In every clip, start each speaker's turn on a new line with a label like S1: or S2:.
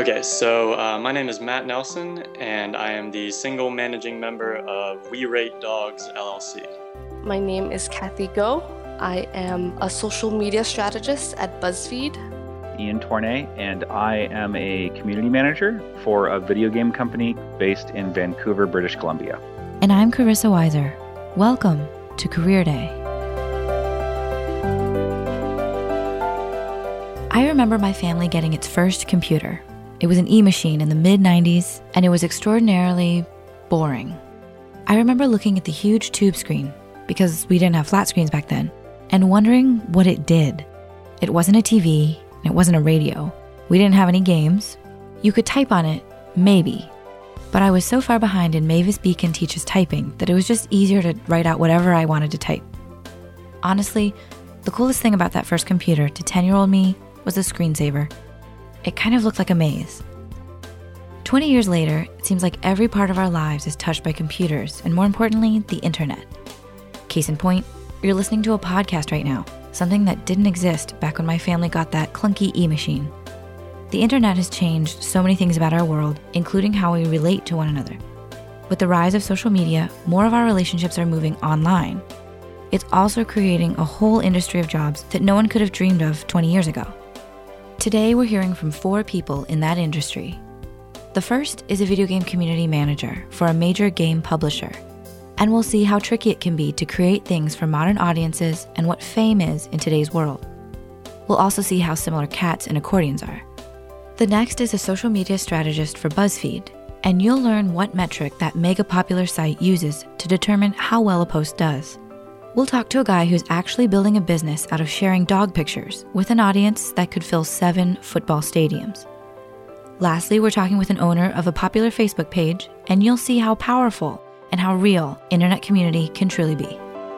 S1: Okay, so my name is Matt Nelson, and I am the single managing member of We Rate Dogs LLC.
S2: My name is Kathy Go. I am a social media strategist at BuzzFeed.
S3: Ian Tournay, and I am a community manager for a video game company based in Vancouver, British Columbia.
S4: And I'm Carissa Weiser. Welcome to Career Day. I remember my family getting its first computer. It was an e-machine in the mid-90s, and it was extraordinarily boring. I remember looking at the huge tube screen, because we didn't have flat screens back then, and wondering what it did. It wasn't a TV, and it wasn't a radio. We didn't have any games. You could type on it, maybe. But I was so far behind in Mavis Beacon Teaches Typing that it was just easier to write out whatever I wanted to type. Honestly, the coolest thing about that first computer to 10-year-old me was the screensaver. It kind of looked like a maze. 20 years later, it seems like every part of our lives is touched by computers, and more importantly, the internet. Case in point, you're listening to a podcast right now, something that didn't exist back when my family got that clunky e-machine. The internet has changed so many things about our world, including how we relate to one another. With the rise of social media, more of our relationships are moving online. It's also creating a whole industry of jobs that no one could have dreamed of 20 years ago. Today, we're hearing from 4 people in that industry. The first is a video game community manager for a major game publisher. And we'll see how tricky it can be to create things for modern audiences and what fame is in today's world. We'll also see how similar cats and accordions are. The next is a social media strategist for BuzzFeed, and you'll learn what metric that mega popular site uses to determine how well a post does. We'll talk to a guy who's actually building a business out of sharing dog pictures with an audience that could fill 7 football stadiums. Lastly, we're talking with an owner of a popular Facebook page, and you'll see how powerful and how real internet community can truly be.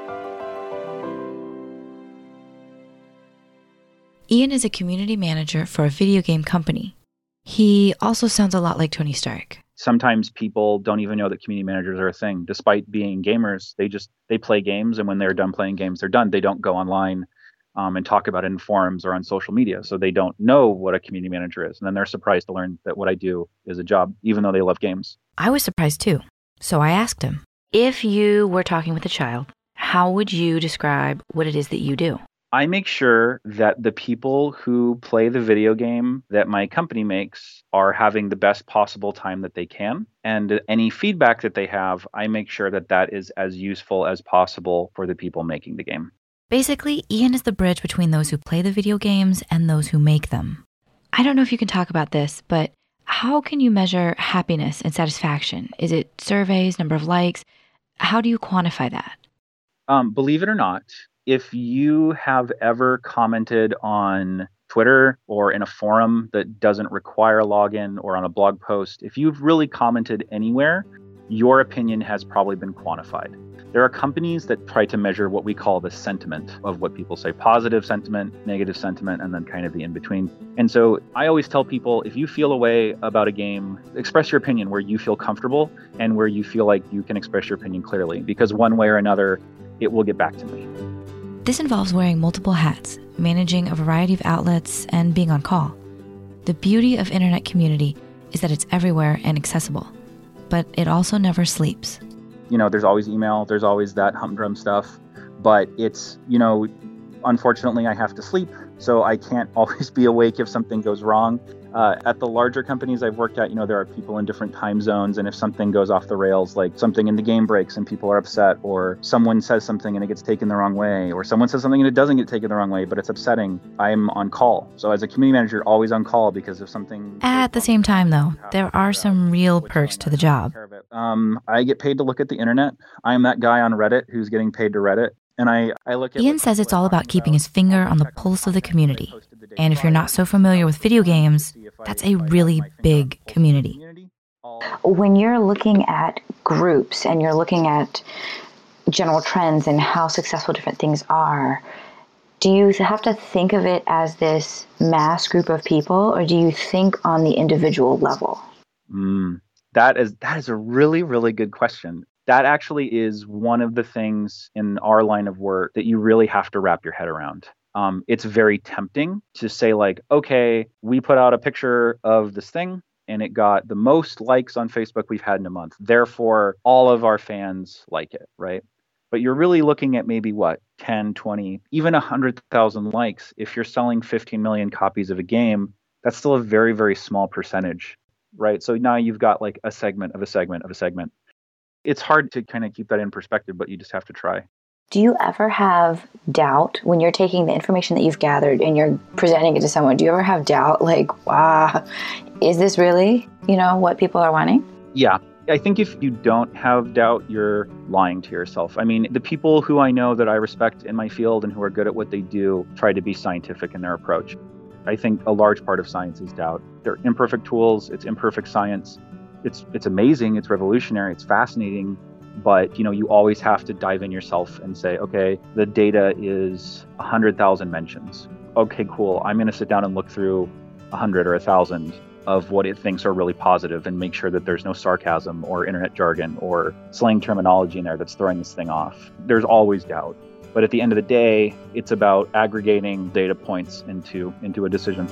S4: Ian is a community manager for a video game company. He also sounds a lot like Tony Stark.
S3: Sometimes people don't even know that community managers are a thing. Despite being gamers, they play games, and when they're done playing games, they're done. They don't go online and talk about it in forums or on social media, so they don't know what a community manager is. And then they're surprised to learn that what I do is a job, even though they love games.
S4: I was surprised too, so I asked him, if you were talking with a child, how would you describe what it is that you do?
S3: I make sure that the people who play the video game that my company makes are having the best possible time that they can. And any feedback that they have, I make sure that that is as useful as possible for the people making the game.
S4: Basically, Ian is the bridge between those who play the video games and those who make them. I don't know if you can talk about this, but how can you measure happiness and satisfaction? Is it surveys, number of likes? How do you quantify that?
S3: Believe it or not, if you have ever commented on Twitter or in a forum that doesn't require a login or on a blog post, if you've really commented anywhere, your opinion has probably been quantified. There are companies that try to measure what we call the sentiment of what people say, positive sentiment, negative sentiment, and then kind of the in-between. And so I always tell people, if you feel a way about a game, express your opinion where you feel comfortable and where you feel like you can express your opinion clearly, because one way or another, it will get back to me.
S4: This involves wearing multiple hats, managing a variety of outlets, and being on call. The beauty of internet community is that it's everywhere and accessible, but it also never sleeps.
S3: There's always email, there's always that humdrum stuff, but it's, unfortunately I have to sleep, so I can't always be awake if something goes wrong. At the larger companies I've worked at, there are people in different time zones, and if something goes off the rails, like something in the game breaks and people are upset, or someone says something and it gets taken the wrong way, or someone says something and it doesn't get taken the wrong way, but it's upsetting, I'm on call. So as a community manager, always on call, because if something...
S4: At the same time, though, there are some real perks to the job.
S3: I get paid to look at the internet. I'm that guy on Reddit who's getting paid to Reddit. And I look at...
S4: Ian says it's all about keeping his finger on the pulse of the community. And if you're not so familiar with video games, that's a really big community.
S5: When you're looking at groups and you're looking at general trends and how successful different things are, do you have to think of it as this mass group of people, or do you think on the individual level?
S3: That is a really, really good question. That actually is one of the things in our line of work that you really have to wrap your head around. it's very tempting to say like, okay, we put out a picture of this thing and it got the most likes on Facebook we've had in a month. Therefore, all of our fans like it, right? But you're really looking at maybe what, 10, 20, even 100,000 likes. If you're selling 15 million copies of a game, that's still a very, very small percentage, right? So now you've got like a segment of a segment of a segment. It's hard to kind of keep that in perspective, but you just have to try.
S5: Do you ever have doubt when you're taking the information that you've gathered and you're presenting it to someone? Do you ever have doubt like, wow, is this really, what people are wanting?
S3: Yeah. I think if you don't have doubt, you're lying to yourself. I mean, the people who I know that I respect in my field and who are good at what they do try to be scientific in their approach. I think a large part of science is doubt. They're imperfect tools. It's imperfect science. It's amazing. It's revolutionary. It's fascinating. But, you always have to dive in yourself and say, okay, the data is 100,000 mentions. Okay, cool. I'm going to sit down and look through 100 or 1,000 of what it thinks are really positive and make sure that there's no sarcasm or internet jargon or slang terminology in there that's throwing this thing off. There's always doubt. But at the end of the day, it's about aggregating data points into a decision.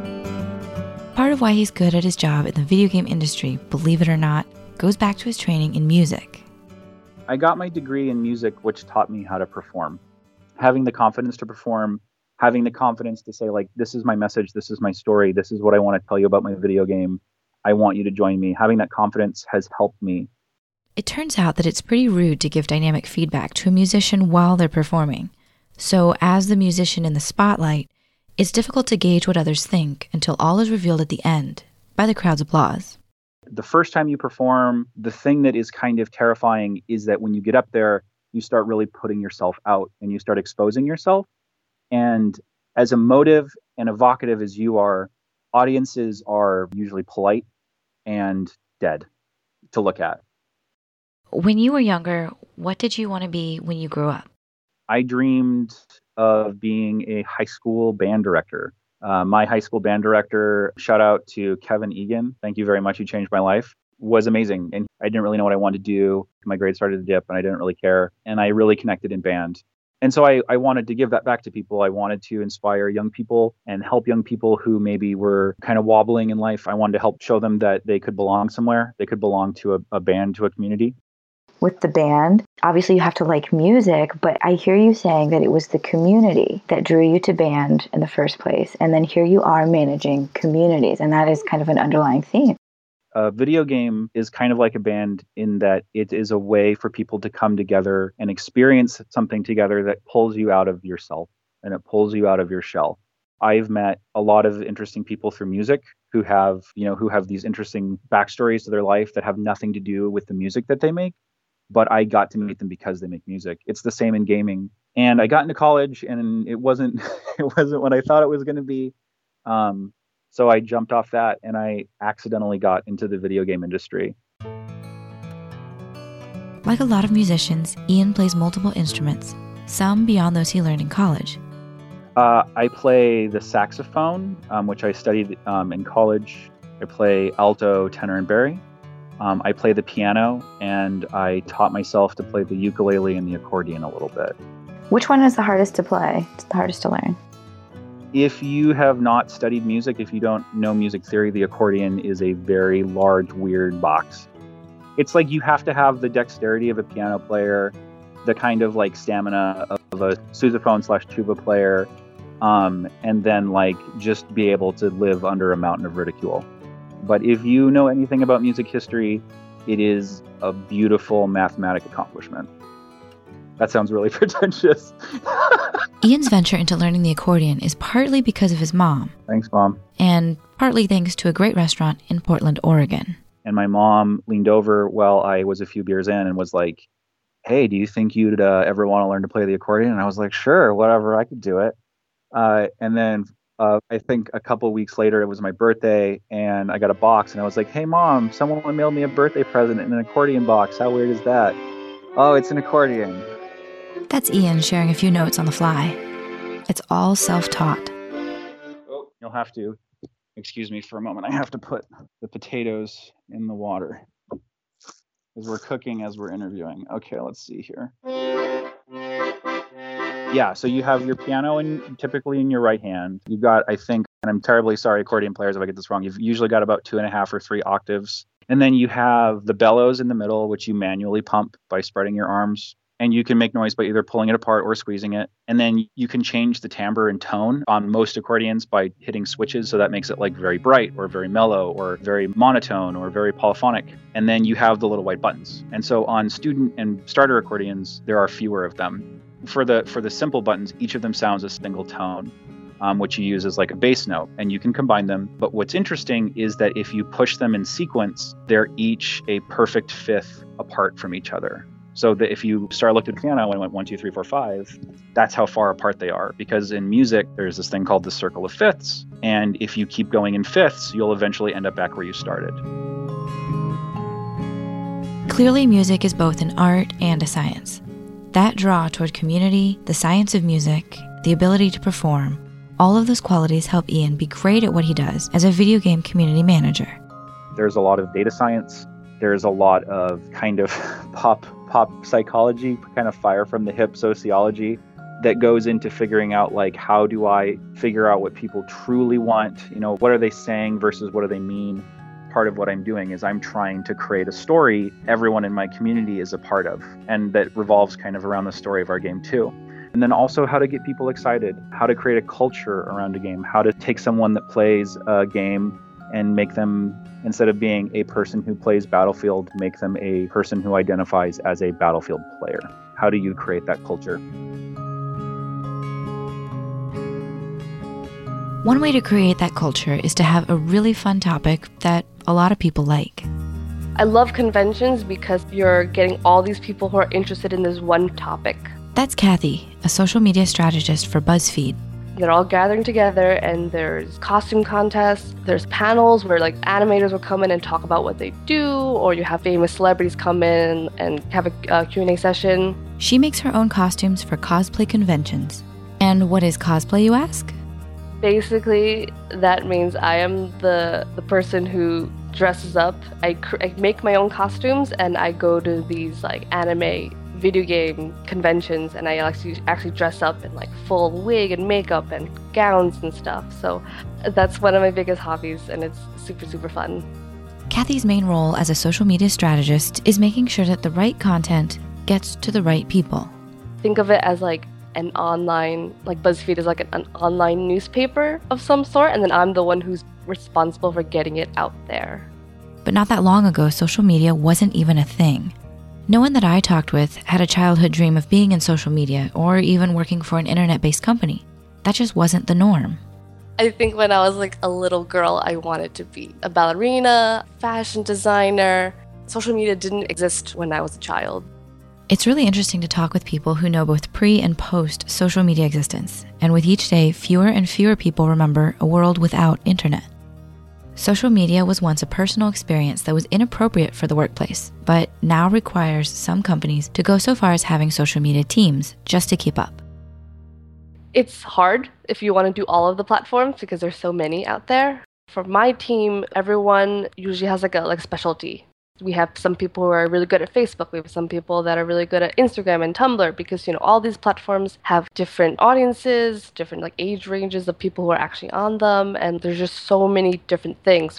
S4: Part of why he's good at his job in the video game industry, believe it or not, goes back to his training in music.
S3: I got my degree in music, which taught me how to perform. Having the confidence to perform, having the confidence to say, like, this is my message, this is my story, this is what I want to tell you about my video game. I want you to join me. Having that confidence has helped me.
S4: It turns out that it's pretty rude to give dynamic feedback to a musician while they're performing. So as the musician in the spotlight, it's difficult to gauge what others think until all is revealed at the end by the crowd's applause.
S3: The first time you perform, the thing that is kind of terrifying is that when you get up there, you start really putting yourself out and you start exposing yourself. And as emotive and evocative as you are, audiences are usually polite and dead to look at.
S4: When you were younger, what did you want to be when you grew up?
S3: I dreamed of being a high school band director. My high school band director, shout out to Kevin Egan, thank you very much, he changed my life, was amazing. And I didn't really know what I wanted to do. My grades started to dip and I didn't really care. And I really connected in band. And so I wanted to give that back to people. I wanted to inspire young people and help young people who maybe were kind of wobbling in life. I wanted to help show them that they could belong somewhere. They could belong to a band, to a community.
S5: With the band, obviously you have to like music, but I hear you saying that it was the community that drew you to band in the first place. And then here you are managing communities, and that is kind of an underlying theme.
S3: A video game is kind of like a band in that it is a way for people to come together and experience something together that pulls you out of yourself and it pulls you out of your shell. I've met a lot of interesting people through music who have these interesting backstories to their life that have nothing to do with the music that they make. But I got to meet them because they make music. It's the same in gaming. And I got into college and it wasn't what I thought it was going to be. So I jumped off that and I accidentally got into the video game industry.
S4: Like a lot of musicians, Ian plays multiple instruments, some beyond those he learned in college.
S3: I play the saxophone, which I studied in college. I play alto, tenor, and bari. I play the piano, and I taught myself to play the ukulele and the accordion a little bit.
S5: Which one is the hardest to play? It's the hardest to learn.
S3: If you have not studied music, if you don't know music theory, the accordion is a very large, weird box. It's like you have to have the dexterity of a piano player, the kind of like stamina of a sousaphone/tuba player, and then like just be able to live under a mountain of ridicule. But if you know anything about music history, it is a beautiful mathematic accomplishment. That sounds really pretentious.
S4: Ian's venture into learning the accordion is partly because of his mom.
S3: Thanks, Mom.
S4: And partly thanks to a great restaurant in Portland, Oregon.
S3: And my mom leaned over while I was a few beers in and was like, hey, do you think you'd ever want to learn to play the accordion? And I was like, sure, whatever, I could do it. And then I think a couple weeks later, it was my birthday, and I got a box, and I was like, hey, Mom, someone mailed me a birthday present in an accordion box. How weird is that? Oh, it's an accordion.
S4: That's Ian sharing a few notes on the fly. It's all self-taught.
S3: Oh, you'll have to excuse me for a moment. I have to put the potatoes in the water because we're cooking as we're interviewing. Okay, let's see here. Yeah, so you have your piano typically in your right hand. You've got, I think, and I'm terribly sorry, accordion players, if I get this wrong, you've usually got about 2.5 or 3 octaves. And then you have the bellows in the middle, which you manually pump by spreading your arms. And you can make noise by either pulling it apart or squeezing it. And then you can change the timbre and tone on most accordions by hitting switches. So that makes it like very bright or very mellow or very monotone or very polyphonic. And then you have the little white buttons. And so on student and starter accordions, there are fewer of them. For the simple buttons, each of them sounds a single tone, which you use as like a bass note, and you can combine them. But what's interesting is that if you push them in sequence, they're each a perfect fifth apart from each other. So that if you start looking at the piano and went 1, 2, 3, 4, 5, that's how far apart they are. Because in music, there's this thing called the circle of fifths. And if you keep going in fifths, you'll eventually end up back where you started.
S4: Clearly, music is both an art and a science. That draw toward community, the science of music, the ability to perform, all of those qualities help Ian be great at what he does as a video game community manager.
S3: There's a lot of data science. There's a lot of kind of pop psychology, kind of fire from the hip sociology that goes into figuring out, like, how do I figure out what people truly want? You know, what are they saying versus what do they mean? Part of what I'm doing is I'm trying to create a story everyone in my community is a part of, and that revolves kind of around the story of our game too. And then also how to get people excited, how to create a culture around a game, how to take someone that plays a game and make them, instead of being a person who plays Battlefield, make them a person who identifies as a Battlefield player. How do you create that culture?
S4: One way to create that culture is to have a really fun topic that a lot of people like.
S2: I love conventions because you're getting all these people who are interested in this one topic.
S4: That's Kathy, a social media strategist for BuzzFeed.
S2: They're all gathering together, and there's costume contests, there's panels where like animators will come in and talk about what they do, or you have famous celebrities come in and have a Q&A session.
S4: She makes her own costumes for cosplay conventions. And what is cosplay, you ask?
S2: Basically, that means I am the person who dresses up. I make my own costumes, and I go to these like anime video game conventions, and I actually dress up in like full wig and makeup and gowns and stuff. So that's one of my biggest hobbies, and it's super, super fun.
S4: Kathy's main role as a social media strategist is making sure that the right content gets to the right people.
S2: Think of it as like an online, like BuzzFeed is like an online newspaper of some sort, and then I'm the one who's responsible for getting it out there.
S4: But not that long ago, social media wasn't even a thing. No one that I talked with had a childhood dream of being in social media or even working for an internet-based company. That just wasn't the norm.
S2: I think when I was like a little girl, I wanted to be a ballerina, fashion designer. Social media didn't exist when I was a child.
S4: It's really interesting to talk with people who know both pre and post social media existence. And with each day, fewer and fewer people remember a world without internet. Social media was once a personal experience that was inappropriate for the workplace, but now requires some companies to go so far as having social media teams just to keep up.
S2: It's hard if you want to do all of the platforms because there's so many out there. For my team, everyone usually has like a specialty. We have some people who are really good at Facebook. We have some people that are really good at Instagram and Tumblr because, you know, all these platforms have different audiences, different like age ranges of people who are actually on them, and there's just so many different things.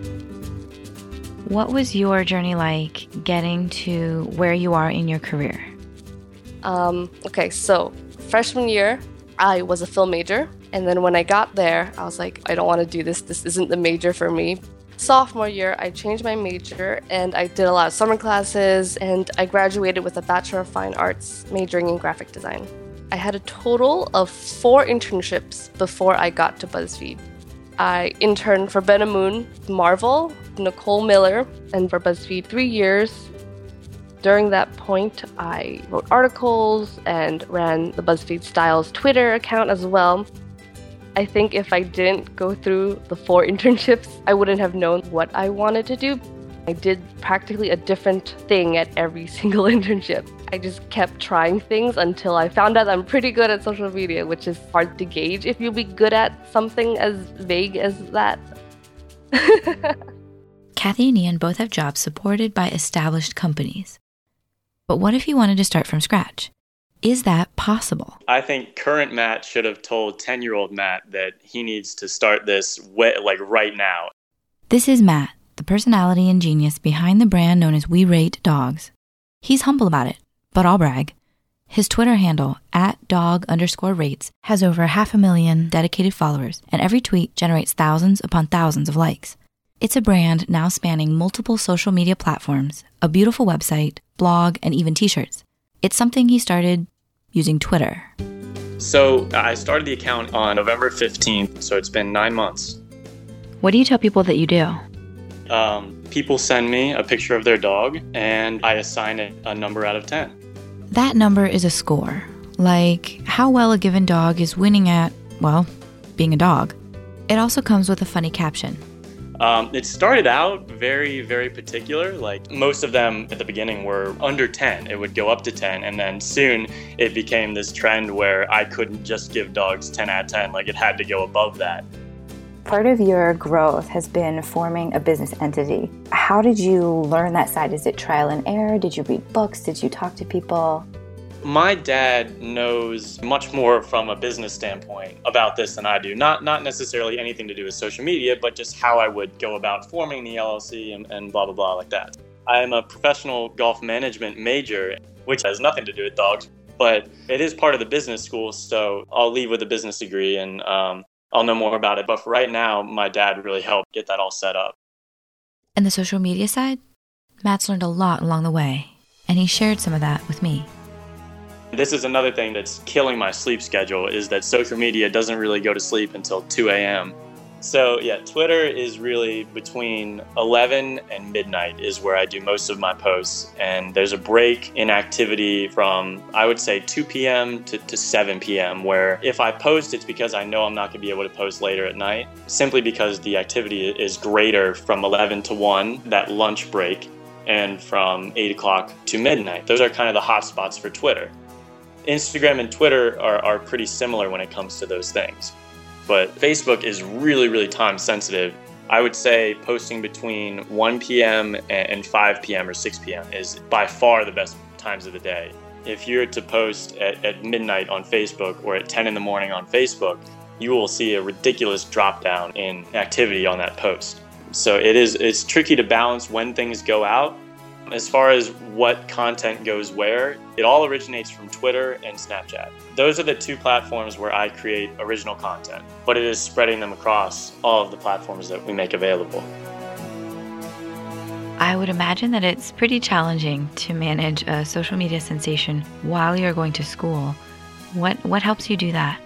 S4: What was your journey like getting to where you are in your career?
S2: Okay, so freshman year, I was a film major, and then when I got there, I was like, I don't want to do this. This isn't the major for me. Sophomore year, I changed my major and I did a lot of summer classes, and I graduated with a Bachelor of Fine Arts majoring in graphic design. I had a total of 4 internships before I got to BuzzFeed. I interned for Ben Moon, Marvel, Nicole Miller, and for BuzzFeed 3 years. During that point, I wrote articles and ran the BuzzFeed Styles Twitter account as well. I think if I didn't go through the 4 internships, I wouldn't have known what I wanted to do. I did practically a different thing at every single internship. I just kept trying things until I found out I'm pretty good at social media, which is hard to gauge if you'll be good at something as vague as that.
S4: Kathy and Ian both have jobs supported by established companies. But what if you wanted to start from scratch? Is that possible?
S1: I think current Matt should have told 10-year-old Matt that he needs to start this right now.
S4: This is Matt, the personality and genius behind the brand known as We Rate Dogs. He's humble about it, but I'll brag. His Twitter handle, @dog_rates, has over 500,000 dedicated followers, and every tweet generates thousands upon thousands of likes. It's a brand now spanning multiple social media platforms, a beautiful website, blog, and even t-shirts. It's something he started using Twitter.
S1: So I started the account on November 15th, so it's been 9 months.
S4: What do you tell people that you do?
S1: People send me a picture of their dog, and I assign it a number out of 10.
S4: That number is a score, like how well a given dog is winning at, well, being a dog. It also comes with a funny caption.
S1: It started out very, very particular. Like most of them at the beginning were under 10. It would go up to 10, and then soon it became this trend where I couldn't just give dogs 10 out of 10. Like it had to go above that.
S5: Part of your growth has been forming a business entity. How did you learn that side? Is it trial and error? Did you read books? Did you talk to people?
S1: My dad knows much more from a business standpoint about this than I do. Not necessarily anything to do with social media, but just how I would go about forming the LLC and blah, blah, blah like that. I am a professional golf management major, which has nothing to do with dogs, but it is part of the business school, so I'll leave with a business degree and I'll know more about it. But for right now, my dad really helped get that all set up.
S4: And the social media side? Matt's learned a lot along the way, and he shared some of that with me.
S1: This is another thing that's killing my sleep schedule, is that social media doesn't really go to sleep until 2 a.m. So yeah, Twitter is really between 11 and midnight is where I do most of my posts. And there's a break in activity from, I would say, 2 p.m. to 7 p.m. where if I post, it's because I know I'm not going to be able to post later at night, simply because the activity is greater from 11 to 1, that lunch break, and from 8 o'clock to midnight. Those are kind of the hot spots for Twitter. Instagram and Twitter are pretty similar when it comes to those things. But Facebook is really, really time sensitive. I would say posting between 1 p.m. and 5 p.m. or 6 p.m. is by far the best times of the day. If you're to post at midnight on Facebook or at 10 in the morning on Facebook, you will see a ridiculous drop down in activity on that post. So it's tricky to balance when things go out. As far as what content goes where, it all originates from Twitter and Snapchat. Those are the two platforms where I create original content, but it is spreading them across all of the platforms that we make available.
S4: I would imagine that it's pretty challenging to manage a social media sensation while you're going to school. What helps you do that?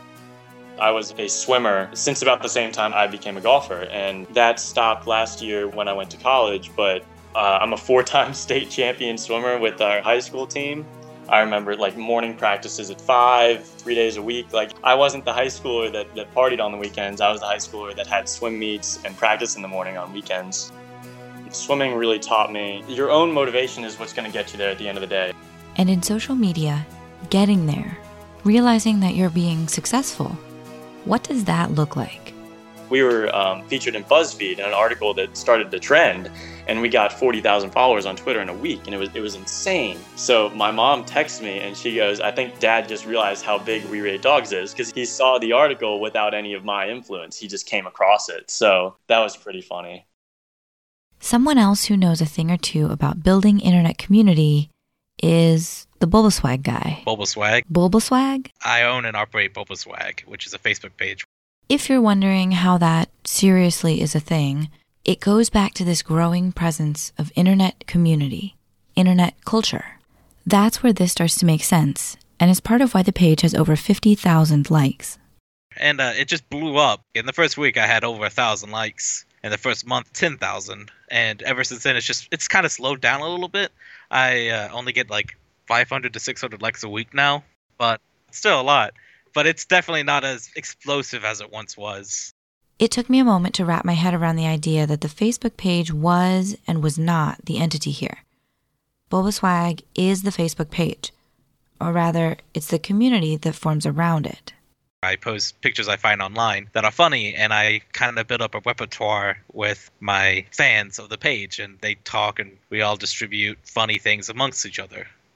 S1: I was a swimmer since about the same time I became a golfer, and that stopped last year when I went to college, but I'm a 4-time state champion swimmer with our high school team. I remember morning practices at 5, 3 days a week. I wasn't the high schooler that partied on the weekends. I was the high schooler that had swim meets and practice in the morning on weekends. Swimming really taught me your own motivation is what's going to get you there at the end of the day.
S4: And in social media, getting there, realizing that you're being successful, what does that look like?
S1: We were featured in BuzzFeed in an article that started the trend, and we got 40,000 followers on Twitter in a week, and it was insane. So my mom texts me, and she goes, "I think Dad just realized how big We Rate Dogs is," because he saw the article without any of my influence. He just came across it. So that was pretty funny.
S4: Someone else who knows a thing or two about building internet community is the Bulbaswag guy.
S6: Bulbaswag?
S4: Bulbaswag?
S6: I own and operate Bulbaswag, which is a Facebook page.
S4: If you're wondering how that seriously is a thing, it goes back to this growing presence of internet community, internet culture. That's where this starts to make sense, and is part of why the page has over 50,000 likes.
S6: And it just blew up. In the first week, I had over 1,000 likes. In the first month, 10,000. And ever since then, it's kind of slowed down a little bit. I only get 500 to 600 likes a week now, but still a lot. But it's definitely not as explosive as it once was.
S4: It took me a moment to wrap my head around the idea that the Facebook page was and was not the entity here. Bulbaswag is the Facebook page, or rather, it's the community that forms around it.
S6: I post pictures I find online that are funny, and I kind of build up a repertoire with my fans of the page, and they talk, and we all distribute funny things amongst each other.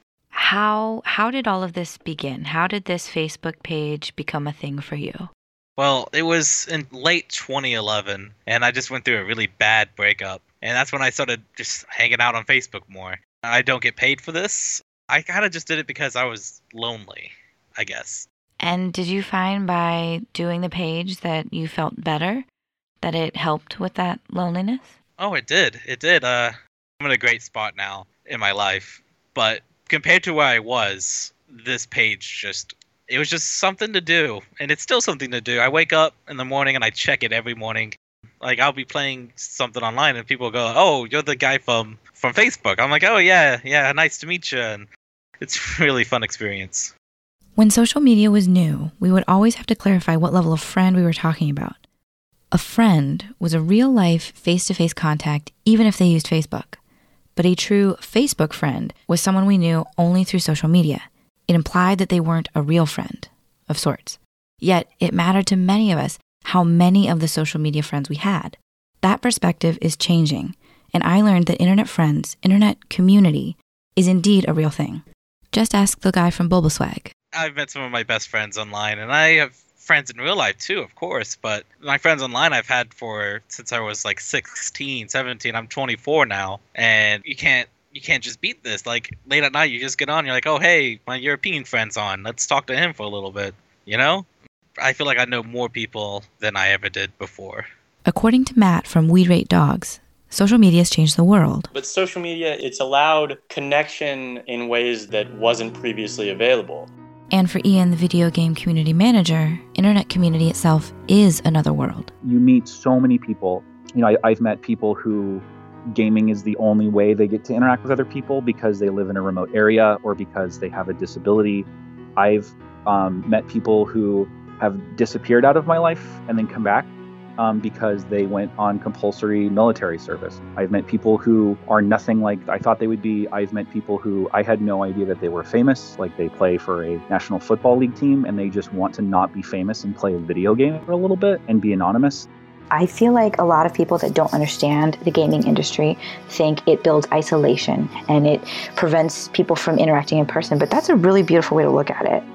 S4: How did all of this begin? How did this Facebook page become a thing for you?
S6: Well, it was in late 2011, and I just went through a really bad breakup. And that's when I started just hanging out on Facebook more. I don't get paid for this. I kind of just did it because I was lonely, I guess.
S4: And did you find by doing the page that you felt better? That it helped with that loneliness?
S6: Oh, it did. It did. I'm in a great spot now in my life. But compared to where I was, this page it was just something to do. And it's still something to do. I wake up in the morning and I check it every morning. Like, I'll be playing something online and people go, "Oh, you're the guy from Facebook." I'm like, "Oh, yeah, nice to meet you." And it's a really fun experience.
S4: When social media was new, we would always have to clarify what level of friend we were talking about. A friend was a real-life, face-to-face contact, even if they used Facebook. But a true Facebook friend was someone we knew only through social media. It implied that they weren't a real friend, of sorts. Yet, it mattered to many of us how many of the social media friends we had. That perspective is changing, and I learned that internet friends, internet community, is indeed a real thing. Just ask the guy from Bulbaswag.
S6: I've met some of my best friends online, and I have friends in real life too, of course, but my friends online I've had since I was like 16, 17. I'm 24 now, and you can't just beat this. Like, late at night, you just get on, you're like, "Oh, hey, my European friend's on. Let's talk to him for a little bit," you know? I feel like I know more people than I ever did before.
S4: According to Matt from We Rate Dogs, social media has changed the world.
S1: But social media, it's allowed connection in ways that wasn't previously available.
S4: And for Ian, the video game community manager, internet community itself is another world.
S3: You meet so many people. You know, I've met people who gaming is the only way they get to interact with other people because they live in a remote area or because they have a disability. I've met people who have disappeared out of my life and then come back because they went on compulsory military service. I've met people who are nothing like I thought they would be. I've met people who I had no idea that they were famous, like they play for a National Football League team and they just want to not be famous and play a video game for a little bit and be anonymous.
S5: I feel like a lot of people that don't understand the gaming industry think it builds isolation and it prevents people from interacting in person, but that's a really beautiful way to look at it.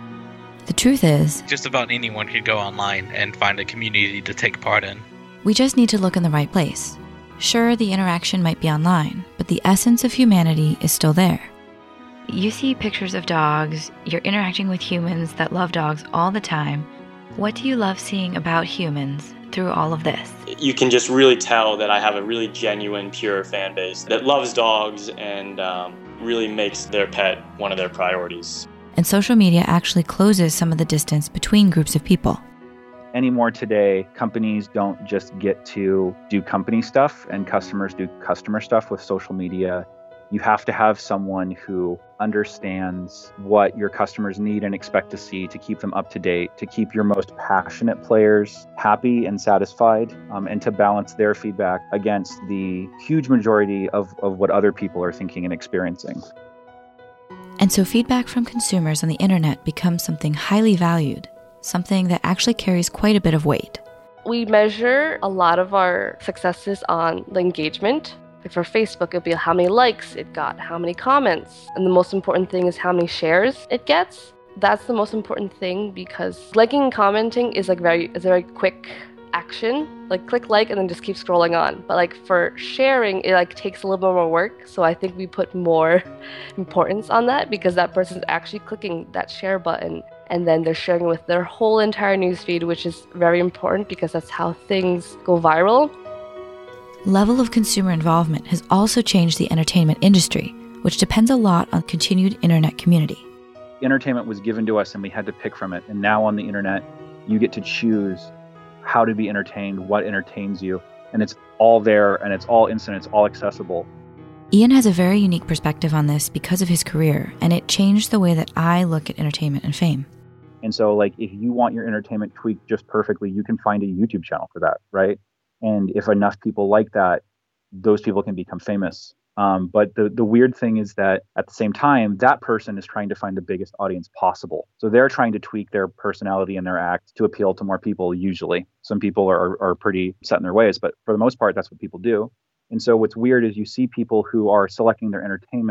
S4: The truth is,
S6: just about anyone could go online and find a community to take part in.
S4: We just need to look in the right place. Sure, the interaction might be online, but the essence of humanity is still there. You see pictures of dogs, you're interacting with humans that love dogs all the time. What do you love seeing about humans through all of this?
S1: You can just really tell that I have a really genuine, pure fan base that loves dogs and really makes their pet one of their priorities.
S4: And social media actually closes some of the distance between groups of people.
S3: Anymore today, companies don't just get to do company stuff and customers do customer stuff with social media. You have to have someone who understands what your customers need and expect to see to keep them up to date, to keep your most passionate players happy and satisfied, and to balance their feedback against the huge majority of what other people are thinking and experiencing.
S4: And so feedback from consumers on the internet becomes something highly valued, something that actually carries quite a bit of weight.
S2: We measure a lot of our successes on the engagement. Like for Facebook, it'll be how many likes it got, how many comments, and the most important thing is how many shares it gets. That's the most important thing because liking and commenting is a very quick action. Like click like and then just keep scrolling on. But like for sharing, it takes a little bit more work. So I think we put more importance on that because that person's actually clicking that share button and then they're sharing with their whole entire newsfeed, which is very important because that's how things go viral.
S4: Level of consumer involvement has also changed the entertainment industry, which depends a lot on continued internet community.
S3: Entertainment was given to us and we had to pick from it. And now on the internet, you get to choose how to be entertained, what entertains you. And it's all there and it's all instant, it's all accessible.
S4: Ian has a very unique perspective on this because of his career, and it changed the way that I look at entertainment and fame.
S3: And so if you want your entertainment tweaked just perfectly, you can find a YouTube channel for that, right? And if enough people like that, those people can become famous. But the weird thing is that at the same time, that person is trying to find the biggest audience possible. So they're trying to tweak their personality and their act to appeal to more people usually. Some people are pretty set in their ways, but for the most part, that's what people do. And so what's weird is you see people who are selecting their entertainment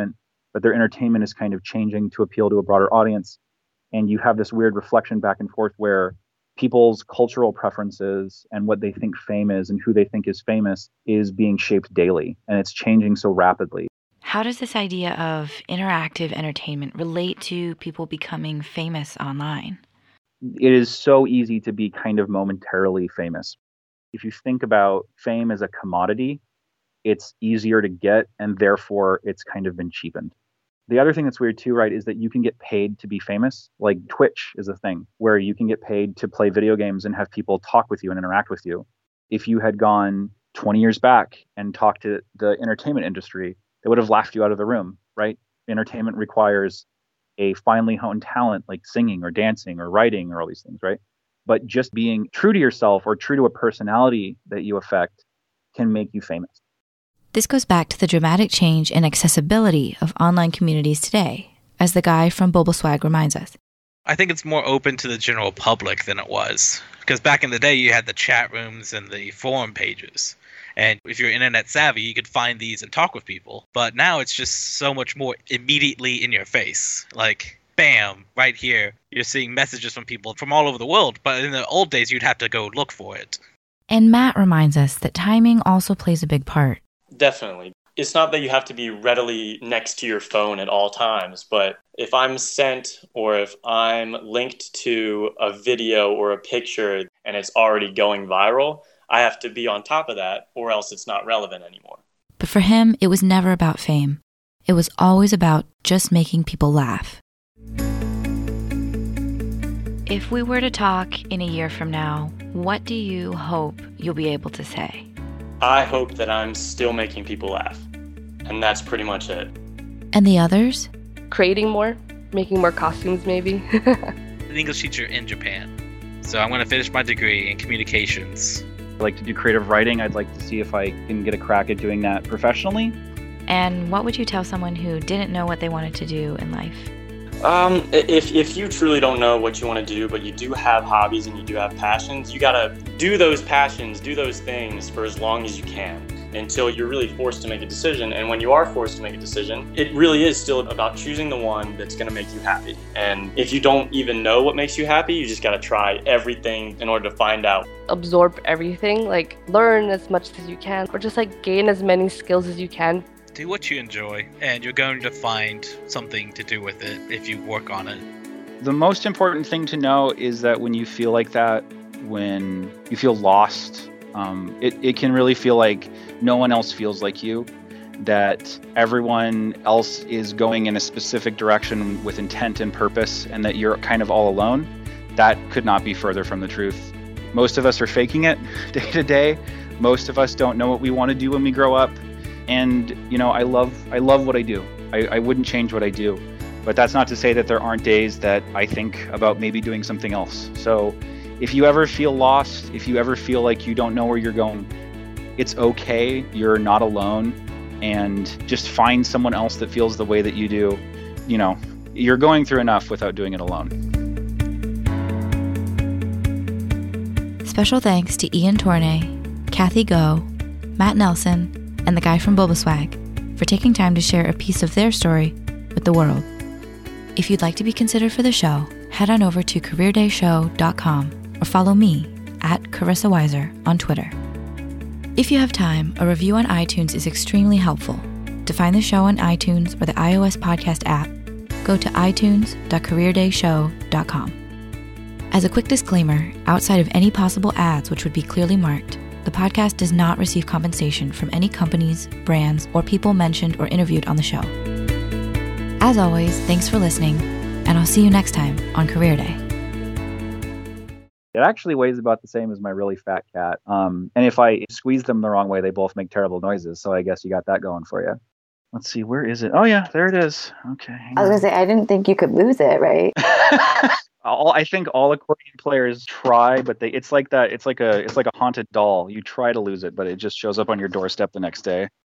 S3: but their entertainment is kind of changing to appeal to a broader audience. And you have this weird reflection back and forth where people's cultural preferences and what they think fame is and who they think is famous is being shaped daily. And it's changing so rapidly.
S4: How does this idea of interactive entertainment relate to people becoming famous online?
S3: It is so easy to be kind of momentarily famous. If you think about fame as a commodity, it's easier to get, and therefore it's kind of been cheapened. The other thing that's weird too, right, is that you can get paid to be famous. Like Twitch is a thing where you can get paid to play video games and have people talk with you and interact with you. If you had gone 20 years back and talked to the entertainment industry, they would have laughed you out of the room, right? Entertainment requires a finely honed talent like singing or dancing or writing or all these things, right? But just being true to yourself or true to a personality that you affect can make you famous.
S4: This goes back to the dramatic change in accessibility of online communities today, as the guy from Bobbleswag reminds us.
S6: I think it's more open to the general public than it was. Because back in the day, you had the chat rooms and the forum pages. And if you're internet savvy, you could find these and talk with people. But now it's just so much more immediately in your face. Like, bam, right here, you're seeing messages from people from all over the world. But in the old days, you'd have to go look for it.
S4: And Matt reminds us that timing also plays a big part.
S1: Definitely. It's not that you have to be readily next to your phone at all times, but if I'm sent or if I'm linked to a video or a picture and it's already going viral, I have to be on top of that or else it's not relevant anymore.
S4: But for him, it was never about fame. It was always about just making people laugh. If we were to talk in a year from now, what do you hope you'll be able to say?
S1: I hope that I'm still making people laugh. And that's pretty much it.
S4: And the others?
S2: Creating more, making more costumes maybe.
S6: An English teacher in Japan. So I'm going to finish my degree in communications.
S3: I like to do creative writing. I'd like to see if I can get a crack at doing that professionally.
S4: And what would you tell someone who didn't know what they wanted to do in life?
S1: If you truly don't know what you want to do, but you do have hobbies and you do have passions, you gotta do those passions, do those things for as long as you can until you're really forced to make a decision. And when you are forced to make a decision, it really is still about choosing the one that's gonna make you happy. And if you don't even know what makes you happy, you just gotta try everything in order to find out.
S2: Absorb everything, like learn as much as you can, or just like gain as many skills as you can.
S6: Do what you enjoy, and you're going to find something to do with it if you work on it.
S3: The most important thing to know is that when you feel like that, when you feel lost, it can really feel like no one else feels like you, that everyone else is going in a specific direction with intent and purpose, and that you're kind of all alone. That could not be further from the truth. Most of us are faking it day to day. Most of us don't know what we want to do when we grow up. And, you know, I love what I do. I wouldn't change what I do. But that's not to say that there aren't days that I think about maybe doing something else. So if you ever feel lost, if you ever feel like you don't know where you're going, it's okay. You're not alone. And just find someone else that feels the way that you do. You know, you're going through enough without doing it alone.
S4: Special thanks to Ian Tornay, Kathy Go, Matt Nelson, and the guy from Bobbleswag for taking time to share a piece of their story with the world. If you'd like to be considered for the show, head on over to careerdayshow.com or follow me at Carissa Weiser on Twitter. If you have time, a review on iTunes is extremely helpful. To find the show on iTunes or the iOS podcast app, go to itunes.careerdayshow.com. As a quick disclaimer, outside of any possible ads which would be clearly marked, the podcast does not receive compensation from any companies, brands, or people mentioned or interviewed on the show. As always, thanks for listening, and I'll see you next time on Career Day.
S3: It actually weighs about the same as my really fat cat. And if I squeeze them the wrong way, they both make terrible noises. So I guess you got that going for you. Let's see, where is it? Oh yeah, there it is. Okay.
S5: I was gonna say, I didn't think you could lose it, right?
S3: I think all accordion players try, but it's like that. It's like a haunted doll. You try to lose it, but it just shows up on your doorstep the next day.